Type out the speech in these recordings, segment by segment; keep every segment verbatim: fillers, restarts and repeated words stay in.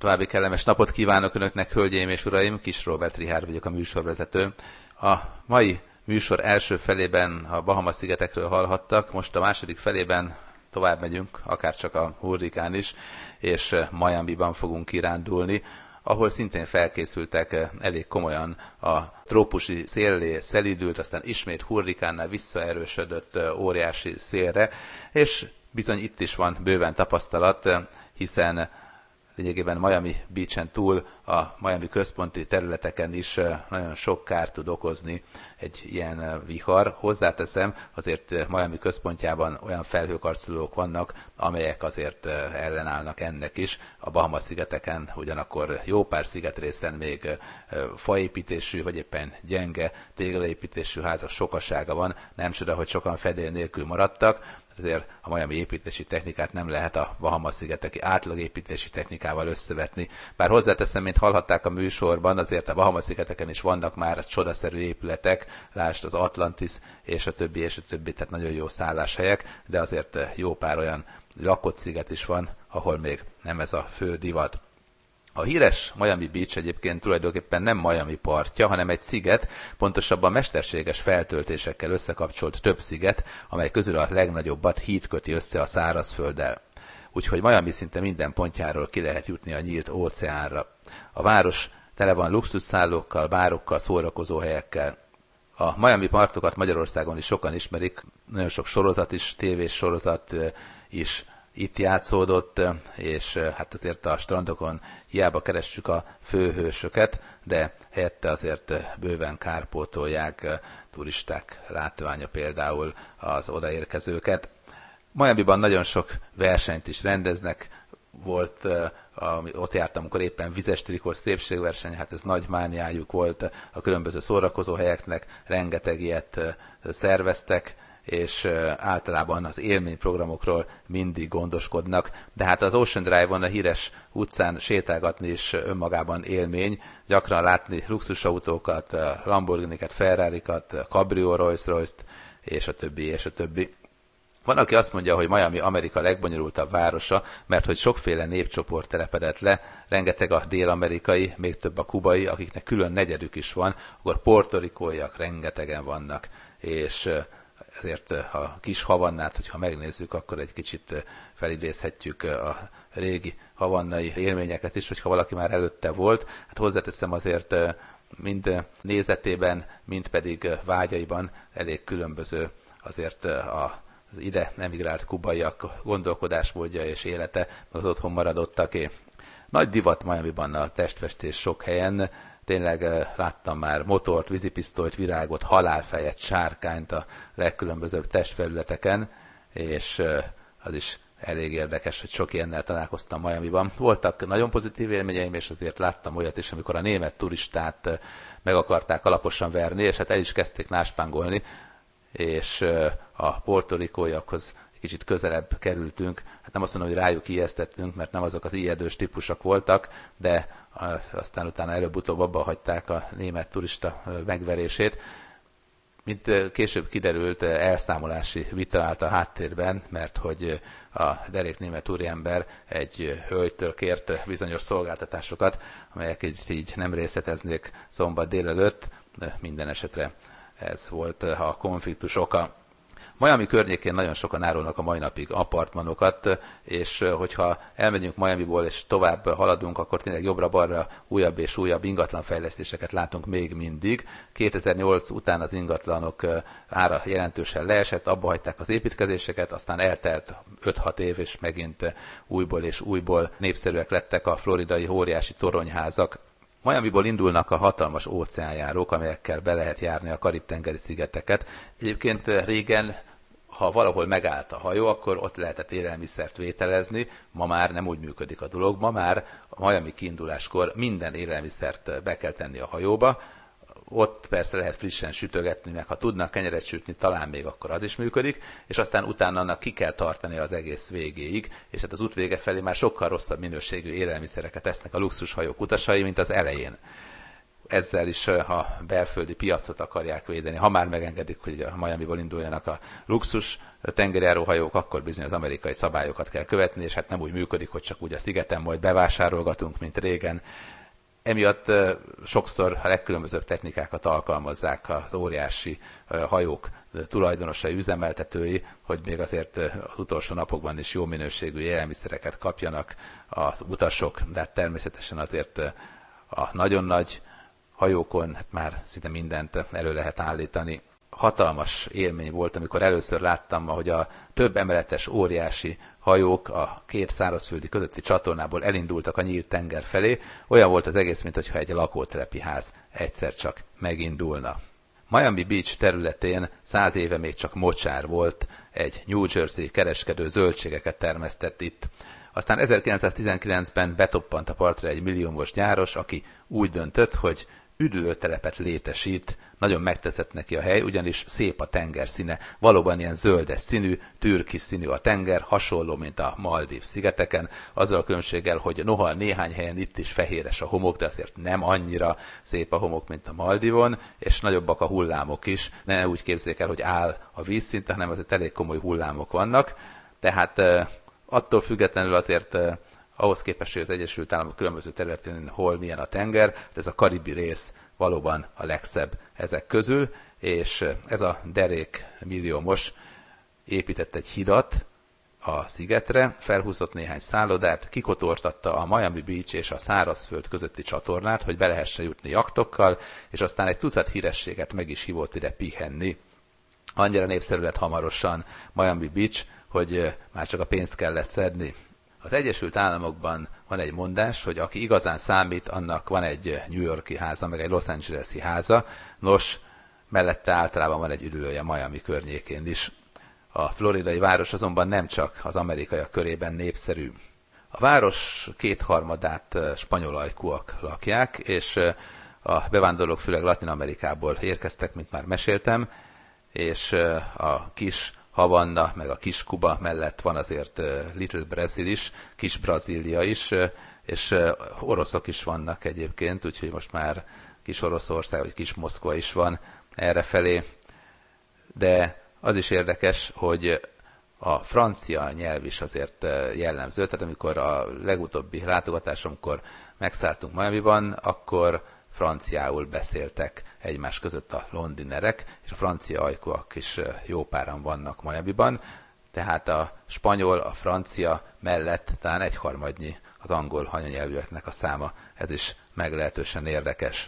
További kellemes napot kívánok Önöknek, hölgyeim és uraim, Kis Róbert Richárd vagyok, a műsorvezető. A mai műsor első felében a Bahama-szigetekről hallhattak, most a második felében tovább megyünk, akárcsak a hurrikán is, és Miamiban fogunk kirándulni, ahol szintén felkészültek elég komolyan a trópusi széllé szelídült, aztán ismét hurrikánnál visszaerősödött óriási szélre, és bizony itt is van bőven tapasztalat, hiszen lényegében Miami Beach-en túl a Miami központi területeken is nagyon sok kárt tud okozni egy ilyen vihar. Hozzáteszem, azért Miami központjában olyan felhőkarcolók vannak, amelyek azért ellenállnak ennek is. A Bahama-szigeteken ugyanakkor jó pár szigetrészen még faépítésű, vagy éppen gyenge téglaépítésű házak sokasága van. Nem csoda, hogy sokan fedél nélkül maradtak. Ezért a miami építési technikát nem lehet a Bahama-szigeteki átlagépítési technikával összevetni. Bár hozzáteszem, mint hallhatták a műsorban, azért a Bahama-szigeteken is vannak már csodaszerű épületek, lásd az Atlantis és a többi és a többi, tehát nagyon jó szálláshelyek, de azért jó pár olyan lakott sziget is van, ahol még nem ez a fő divat. A híres Miami Beach egyébként tulajdonképpen nem Miami partja, hanem egy sziget, pontosabban mesterséges feltöltésekkel összekapcsolt több sziget, amely közül a legnagyobbat híd köti össze a szárazfölddel. Úgyhogy Miami szinte minden pontjáról ki lehet jutni a nyílt óceánra. A város tele van luxusszállókkal, bárokkal, szórakozóhelyekkel. A Miami partokat Magyarországon is sokan ismerik, nagyon sok sorozat is, tévés sorozat is itt játszódott, és hát azért a strandokon hiába keressük a főhősöket, de helyette azért bőven kárpótolják turisták látványa például az odaérkezőket. Miamiban nagyon sok versenyt is rendeznek, volt, ami ott jártam, amikor éppen vizes trikós szépségverseny, hát ez nagy mániájuk volt a különböző szórakozóhelyeknek, rengeteg ilyet szerveztek, és általában az élményprogramokról mindig gondoskodnak. De hát az Ocean Drive-on, a híres utcán sétálgatni is önmagában élmény, gyakran látni luxusautókat, Lamborghiniket, Ferrarikat, Cabrio Rolls-Royce-t, és a többi, és a többi. Van, aki azt mondja, hogy Miami Amerika legbonyolultabb városa, mert hogy sokféle népcsoport telepedett le, rengeteg a dél-amerikai, még több a kubai, akiknek külön negyedük is van, akkor portorikóiak rengetegen vannak, és ezért a kis Havannát, hogyha megnézzük, akkor egy kicsit felidézhetjük a régi havannai élményeket is, hogyha valaki már előtte volt. Hát hozzáteszem azért mind nézetében, mind pedig vágyaiban elég különböző azért az ide emigrált kubaiak gondolkodásmódja és élete, meg az otthon maradottaké. Nagy divat Miamiban a testfestés sok helyen. Tényleg láttam már motort, vízipisztolyt, virágot, halálfejet, sárkányt a legkülönbözőbb testfelületeken, és az is elég érdekes, hogy sok ilyennel találkoztam Miamiban. Voltak nagyon pozitív élményeim, és azért láttam olyat is, amikor a német turistát meg akarták alaposan verni, és hát el is kezdték náspángolni, és a portorikóiakhoz kicsit közelebb kerültünk. Hát nem azt mondom, hogy rájuk ijesztettünk, mert nem azok az ijedős típusok voltak, de aztán utána előbb-utóbb abba hagyták a német turista megverését. Mint később kiderült, elszámolási vita állt a háttérben, mert hogy a derék német úriember egy hölgytől kért bizonyos szolgáltatásokat, amelyek így, így nem részleteznék szombat délelőtt, de minden esetre ez volt a konfliktus oka. Miami környékén nagyon sokan árulnak a mai napig apartmanokat, és hogyha elmegyünk Miamiból és tovább haladunk, akkor tényleg jobbra-balra újabb és újabb ingatlanfejlesztéseket látunk még mindig. kétezer-nyolc után az ingatlanok ára jelentősen leesett, abba hagyták az építkezéseket, aztán eltelt öt-hat év, és megint újból és újból népszerűek lettek a floridai óriási toronyházak. Miamiból indulnak a hatalmas óceánjárók, amelyekkel be lehet járni a Karib-tengeri szigeteket. Egyébként régen, ha valahol megállt a hajó, akkor ott lehetett élelmiszert vételezni, ma már nem úgy működik a dolog, ma már a Miami kiinduláskor minden élelmiszert be kell tenni a hajóba, ott persze lehet frissen sütögetni, meg ha tudnak kenyeret sütni, talán még akkor az is működik, és aztán utána annak ki kell tartani az egész végéig, és hát az út vége felé már sokkal rosszabb minőségű élelmiszereket esznek a luxushajók utasai, mint az elején. ezzel is a belföldi piacot akarják védeni. Ha már megengedik, hogy a Miamiból induljanak a luxus tengerjáróhajók, akkor bizony az amerikai szabályokat kell követni, és hát nem úgy működik, hogy csak úgy a szigeten majd bevásárolgatunk, mint régen. Emiatt sokszor a legkülönbözőbb technikákat alkalmazzák az óriási hajók tulajdonosai, üzemeltetői, hogy még azért az utolsó napokban is jó minőségű élelmiszereket kapjanak az utasok, de hát természetesen azért a nagyon nagy hajókon hát már szinte mindent elő lehet állítani. Hatalmas élmény volt, amikor először láttam, hogy a több emeletes óriási hajók a két szárazföldi közötti csatornából elindultak a nyílt tenger felé. Olyan volt az egész, mintha egy lakótelepi ház egyszer csak megindulna. Miami Beach területén száz éve még csak mocsár volt, egy New Jersey kereskedő zöldségeket termesztett itt. Aztán ezerkilencszáztizenkilencben betoppant a partra egy milliómos gyáros, aki úgy döntött, hogy üdülőtelepet létesít. Nagyon megtetszett neki a hely, ugyanis szép a tenger színe, valóban ilyen zöldes színű, türkis színű a tenger, hasonló, mint a Maldív szigeteken, azzal a különbséggel, hogy noha néhány helyen itt is fehéres a homok, de azért nem annyira szép a homok, mint a Maldivon, és nagyobbak a hullámok is. Ne úgy képzeljék el, hogy áll a vízszint, hanem azért elég komoly hullámok vannak. Tehát attól függetlenül azért ahhoz képest, hogy az Egyesült Államok különböző területén hol milyen a tenger, ez a karibi rész valóban a legszebb ezek közül, és ez a derék milliómos épített egy hidat a szigetre, felhúzott néhány szállodát, kikotortatta a Miami Beach és a szárazföld közötti csatornát, hogy be lehessen jutni jaktokkal, és aztán egy tucat hírességet meg is hívott ide pihenni. Annyira népszerű lett hamarosan Miami Beach, hogy már csak a pénzt kellett szedni. Az Egyesült Államokban van egy mondás, hogy aki igazán számít, annak van egy New York-i háza, meg egy Los Angeles-i háza. Nos, mellette általában van egy üdülője Miami környékén is. A floridai város azonban nem csak az amerikaiak körében népszerű. A város kétharmadát spanyol ajkúak lakják, és a bevándorlók főleg Latin Amerikából érkeztek, mint már meséltem, és a kis Havanna, meg a kis Kuba mellett van azért Little Brazil is, kis Brazília is, és oroszok is vannak egyébként, úgyhogy most már kis Oroszország, vagy kis Moszkva is van errefelé. De az is érdekes, hogy a francia nyelv is azért jellemző, tehát amikor a legutóbbi látogatásomkor megszálltunk Miamiban, akkor franciául beszéltek egymás között a londinerek, és a francia ajkúak is jó páran vannak Miamiban, tehát a spanyol, a francia mellett talán egyharmadnyi az angol anyanyelvűeknek a száma, ez is meglehetősen érdekes.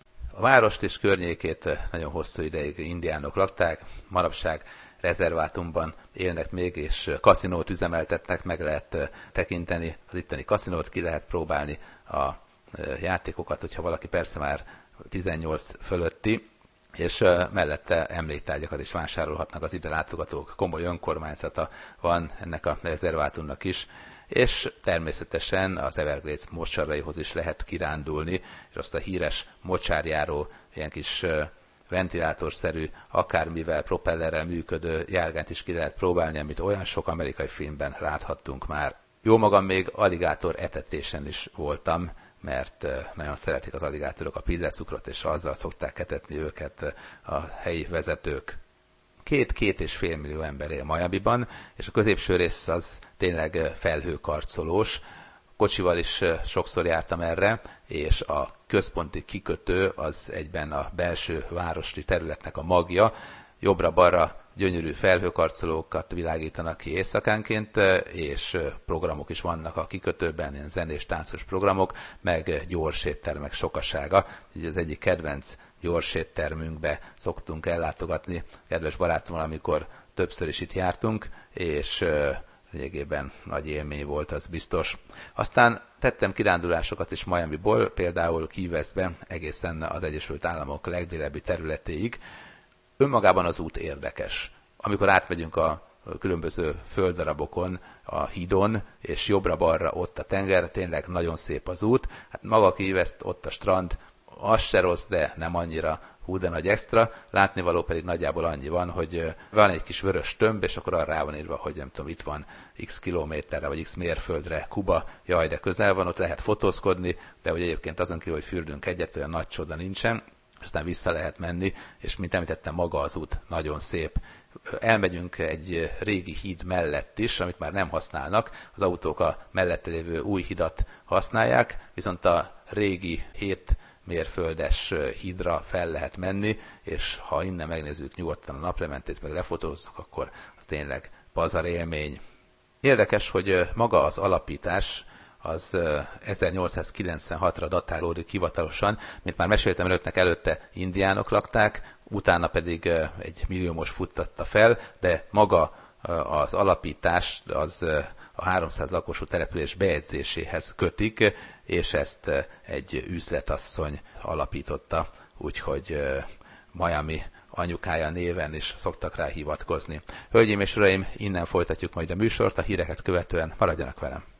A várost és környékét nagyon hosszú ideig indiánok lakták, manapság rezervátumban élnek még, és kaszinót üzemeltetnek, meg lehet tekinteni az itteni kaszinót, ki lehet próbálni a játékokat, hogyha valaki persze már tizennyolc fölötti, és mellette emléktárgyakat is vásárolhatnak az ide látogatók. Komoly önkormányzata van ennek a rezervátumnak is, és természetesen az Everglades mocsaraihoz is lehet kirándulni, és azt a híres mocsárjáró, ilyen kis ventilátorszerű, akármivel, propellerrel működő járgányt is ki lehet próbálni, amit olyan sok amerikai filmben láthattunk már. Jó magam még aligátor etetésen is voltam, mert nagyon szeretik az aligátorok a pillecukrot, és azzal szokták etetni őket a helyi vezetők. Két-két és fél millió ember él Miamiban, és a középső rész az tényleg felhőkarcolós. Kocsival is sokszor jártam erre, és a központi kikötő az egyben a belső városi területnek a magja. Jobbra-balra gyönyörű felhőkarcolókat világítanak ki éjszakánként, és programok is vannak a kikötőben, ilyen zenés, táncos programok, meg gyors éttermek sokasága. Így az egyik kedvenc gyors éttermünkbe szoktunk ellátogatni kedves barátommal, amikor többször is itt jártunk, és lényegében nagy élmény volt, az biztos. Aztán tettem kirándulásokat is Miamiból, például Key Westbe, egészen az Egyesült Államok legdélebbi területéig. Önmagában az út érdekes. Amikor átmegyünk a különböző földdarabokon, a hídon, és jobbra-balra ott a tenger, tényleg nagyon szép az út. Hát maga Key West, ott a strand, az se rossz, de nem annyira hú de nagy extra, látnivaló pedig nagyjából annyi van, hogy van egy kis vörös tömb, és akkor arra rá van írva, hogy nem tudom, itt van x kilométerre, vagy x mérföldre Kuba, jaj, de közel van, ott lehet fotózkodni, de hogy egyébként azon kívül, hogy fürdünk egyet, olyan nagy csoda nincsen, aztán vissza lehet menni, és mint említettem, maga az út nagyon szép. Elmegyünk egy régi híd mellett is, amit már nem használnak, az autók a mellette lévő új hidat használják, viszont a régi hét mérföldes hídra fel lehet menni, és ha innen megnézzük nyugodtan a naplementét, meg lefotózzuk, akkor az tényleg pazar élmény. Érdekes, hogy maga az alapítás az ezernyolcszázkilencvenhatra datálódik hivatalosan, mint már meséltem önöknek, előtte indiánok lakták, utána pedig egy milliómos futtatta fel, de maga az alapítás az a háromszáz lakosú település bejegyzéséhez kötik, és ezt egy üzletasszony alapította, úgyhogy Miami anyukája néven is szoktak rá hivatkozni. Hölgyeim és uraim, innen folytatjuk majd a műsort, a híreket követően maradjanak velem.